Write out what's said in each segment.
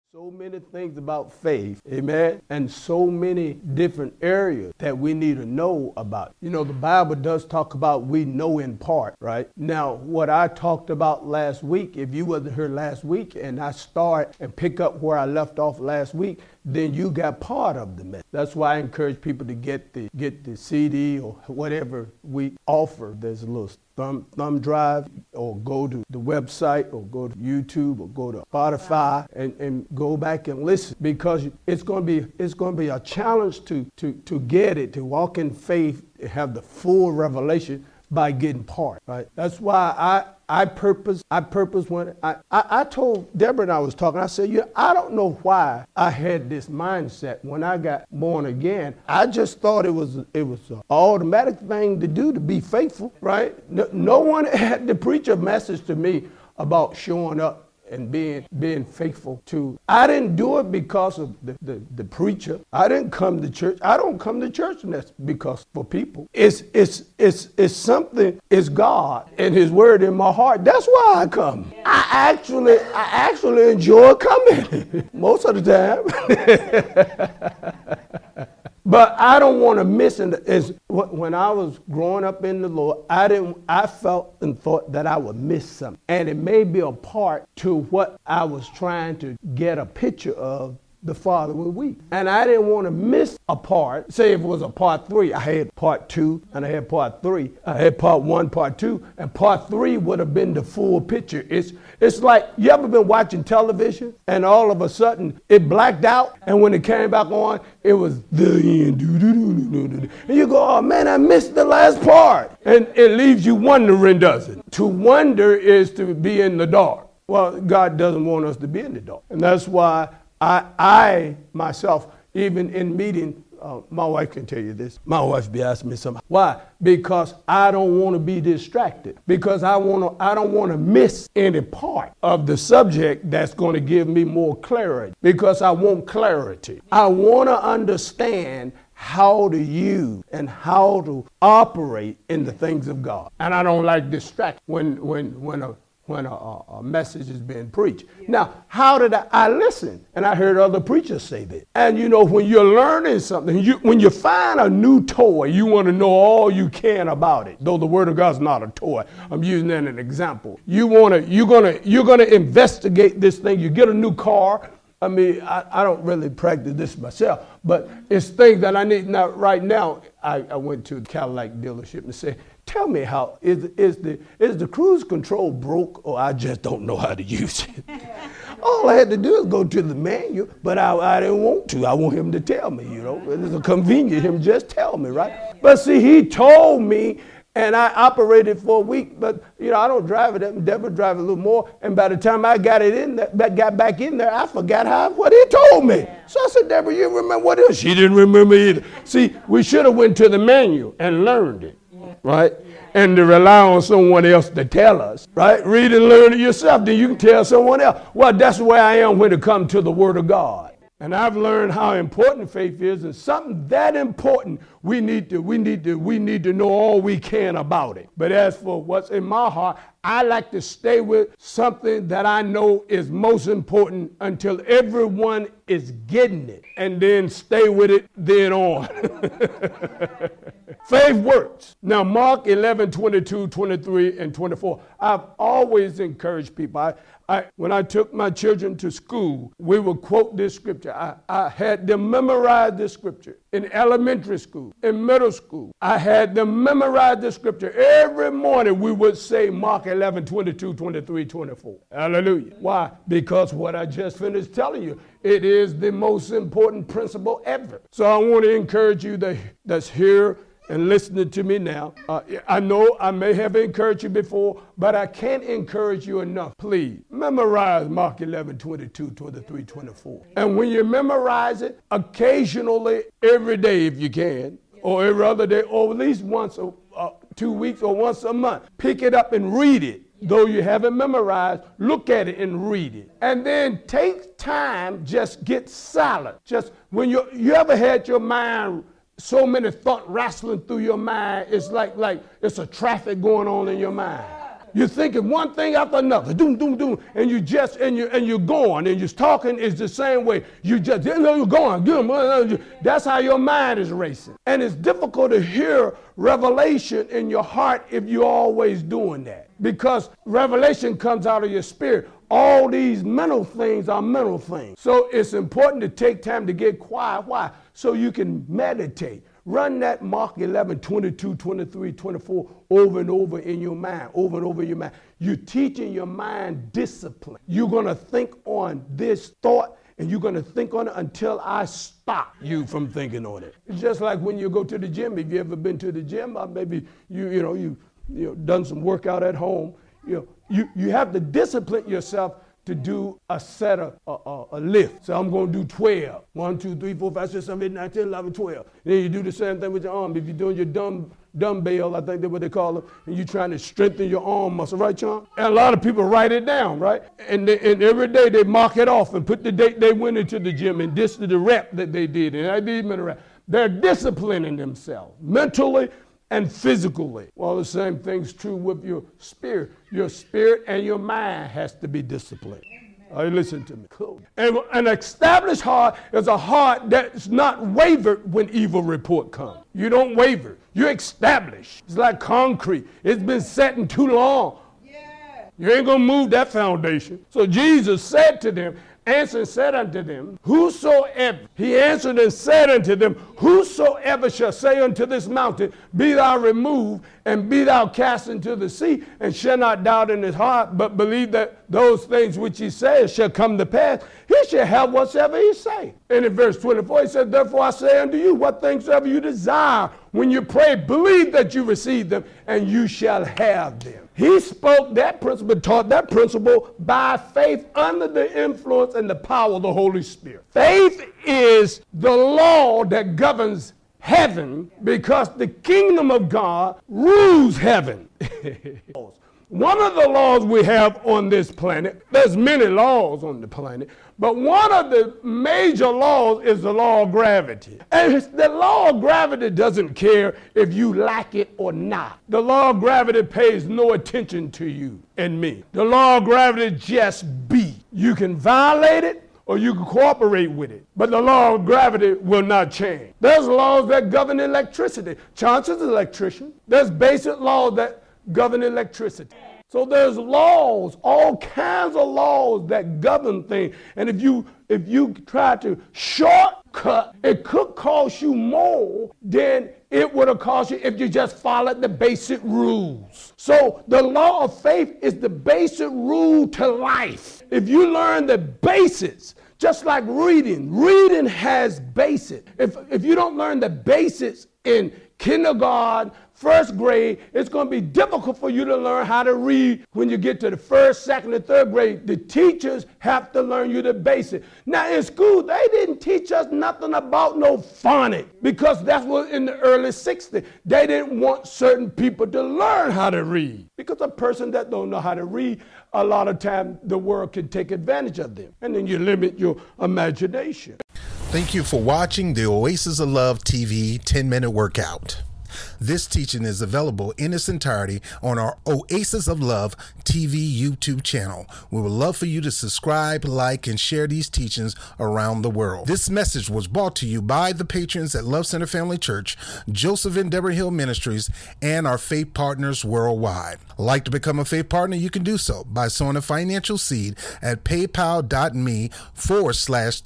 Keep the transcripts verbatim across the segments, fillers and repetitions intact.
So many things about faith, amen, and so many different areas that we need to know about. You know, the Bible does talk about we know in part, right? Now, what I talked about last week, if you wasn't here last week and I start and pick up where I left off last week, then you got part of the message. That's why I encourage people to get the get the C D or whatever we offer. There's a little thumb thumb drive, or go to the website, or go to YouTube, or go to Spotify, and, and go back and listen, because it's going to be it's going to be a challenge to to to get it, to walk in faith, to have the full revelation by getting part. Right. That's why I. I purpose, I purpose when I, I, I told Deborah and I was talking, I said, yeah, I don't know why I had this mindset when I got born again. I just thought it was it was an automatic thing to do, to be faithful, right? No, no one had to preach a message to me about showing up and being being faithful to. I didn't do it because of the, the, the preacher. I didn't come to church. I don't come to church and that's because for people. It's it's it's it's something, it's God and his word in my heart. That's why I come. I actually I actually enjoy coming most of the time. But I don't want to miss it. Is when I was growing up in the Lord, I didn't. I felt and thought that I would miss something, and it may be a part to what I was trying to get a picture of the following week. And I didn't want to miss a part. Say if it was a part three, I had part two and I had part three. I had part one, part two, and part three would have been the full picture. It's it's like, you ever been watching television and all of a sudden it blacked out, and when it came back on, it was the end. And you go, oh man, I missed the last part. And it leaves you wondering, doesn't it? To wonder is to be in the dark. Well, God doesn't want us to be in the dark. And that's why I, I myself, even in meeting, uh, my wife can tell you this. My wife be asking me something. Why? Because I don't want to be distracted. Because I want to. I don't want to miss any part of the subject that's going to give me more clarity. Because I want clarity. I want to understand how to use and how to operate in the things of God. And I don't like distract when when when a when a, a message is being preached. Yeah. Now, how did I, I listen? And I heard other preachers say that. And you know, when you're learning something, you, when you find a new toy, you want to know all you can about it. Though the Word of God's not a toy. I'm using that as an example. You want to, you're gonna, you're gonna investigate this thing. You get a new car. I mean, I, I don't really practice this myself, but it's things that I need. Now, right now, I, I went to the Cadillac dealership and said, tell me how, is, is, the, is the cruise control broke, or I just don't know how to use it? All I had to do is go to the manual, but I, I didn't want to. I want him to tell me, you know. It's a convenient, him just tell me, right? But see, he told me, and I operated for a week, but you know, I don't drive it. Deborah drive a little more, and by the time I got it in there, got back in there, I forgot how what he told me. So I said, Deborah, you remember what it was? She didn't remember either. See, we should have went to the manual and learned it. Right? And to rely on someone else to tell us, right? Read and learn it yourself, then you can tell someone else. Well, that's where I am when it comes to the Word of God. And I've learned how important faith is, and something that important, we need to, we need to, we need to know all we can about it. But as for what's in my heart, I like to stay with something that I know is most important until everyone is getting it, and then stay with it then on. Faith works. Now, Mark eleven, twenty-two, twenty-three, and twenty-four. I've always encouraged people. I, I, when I took my children to school, we would quote this scripture. I, I had them memorize this scripture in elementary school, in middle school. I had them memorize this scripture. Every morning we would say Mark eleven, twenty-two, twenty-three, twenty-four. Hallelujah. Why? Because what I just finished telling you, it is the most important principle ever. So I want to encourage you that, that's here and listening to me now. Uh, I know I may have encouraged you before, but I can't encourage you enough. Please memorize Mark eleven, twenty-two, twenty-three, twenty-four. And when you memorize it, occasionally, every day if you can, or every other day, or at least once a uh, two weeks or once a month, pick it up and read it. Though you haven't memorized, look at it and read it. And then take time, just get silent. Just when you you ever had your mind, so many thoughts wrestling through your mind, it's like, like it's a traffic going on in your mind. You're thinking one thing after another, doom, doom, doom, and you just and you and you're going and you're talking is the same way. You just you know, you're going. That's how your mind is racing, and it's difficult to hear revelation in your heart if you're always doing that, because revelation comes out of your spirit. All these mental things are mental things. So it's important to take time to get quiet. Why? So you can meditate. Run that Mark eleven, twenty-two, twenty-three, twenty-four over and over in your mind, over and over in your mind. You're teaching your mind discipline. You're going to think on this thought, and you're going to think on it until I stop you from thinking on it. It's just like when you go to the gym. If you ever been to the gym, or maybe you you know you you know done some workout at home. You know you you have to discipline yourself to do a set of a, a, a lift. So I'm going to do twelve. one, two, three, four, five, six, seven, eight, nine, ten, eleven, twelve. And then you do the same thing with your arm. If you're doing your dumb dumbbell, I think that's what they call them, and you're trying to strengthen your arm muscle, right, John? And a lot of people write it down, right? And, they, and every day they mark it off and put the date they went into the gym and this is the rep that they did. And I did a rep. They're disciplining themselves mentally and physically. Well, the same thing's true with your spirit. Your spirit and your mind has to be disciplined. All right, listen to me. Cool. And an established heart is a heart that's not wavered when evil report comes. You don't waver. You're established. It's like concrete. It's been setting too long. Yeah. You ain't going to move that foundation. So Jesus said to them, answered and said unto them, whosoever, he answered and said unto them, whosoever shall say unto this mountain, be thou removed, and be thou cast into the sea, and shall not doubt in his heart, but believe that those things which he says shall come to pass, he shall have whatsoever he say. And in verse twenty-four, he said, therefore I say unto you, what things soever you desire, when you pray, believe that you receive them, and you shall have them. He spoke that principle, taught that principle by faith under the influence and the power of the Holy Spirit. Faith is the law that governs heaven, because the kingdom of God rules heaven. One of the laws we have on this planet, there's many laws on the planet, but one of the major laws is the law of gravity. And the law of gravity doesn't care if you like it or not. The law of gravity pays no attention to you and me. The law of gravity just be. You can violate it or you can cooperate with it, but the law of gravity will not change. There's laws that govern electricity. Chauncey's an electrician. There's basic laws that govern electricity. So there's laws, all kinds of laws that govern things. And if you if you try to shortcut, it could cost you more than it would have cost you if you just followed the basic rules. So the law of faith is the basic rule to life. If you learn the basics, just like reading, reading has basics. If if you don't learn the basics in kindergarten, first grade, it's going to be difficult for you to learn how to read when you get to the first, second, and third grade. The teachers have to learn you the basics. Now in school, they didn't teach us nothing about no phonics, because that's what in the early sixties. They didn't want certain people to learn how to read, because a person that don't know how to read, a lot of time the world can take advantage of them, and then you limit your imagination. Thank you for watching the Oasis of Love T V ten minute workout. This teaching is available in its entirety on our Oasis of Love T V YouTube channel. We would love for you to subscribe, like, and share these teachings around the world. This message was brought to you by the patrons at Love Center Family Church, Joseph and Deborah Hill Ministries, and our faith partners worldwide. Like to become a faith partner? You can do so by sowing a financial seed at paypal.me forward slash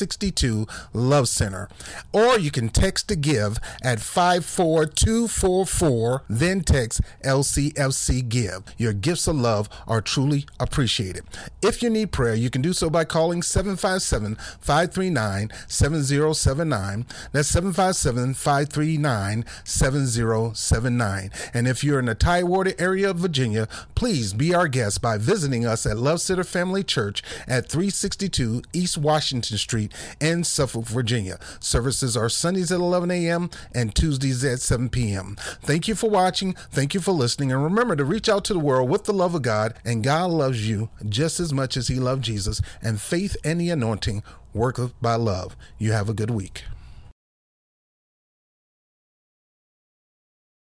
362 Love Center. Or you can text to give at five four two four four, then text L C F C give. Your gifts of love are truly appreciated. If you need prayer, you can do so by calling seven five seven, five three nine, seven zero seven nine. That's seven five seven, five three nine, seven zero seven nine. And if you're in the Tidewater area of Virginia, please be our guest by visiting us at Love Center Family Church at three sixty-two East Washington Street in Suffolk, Virginia. Services are Sundays at eleven a.m. and Tuesdays at seven p.m. Thank you for watching. Thank you for listening. And remember to reach out to the world with the love of God. And God loves you just as much as he loved Jesus. And faith and the anointing worketh by love. You have a good week.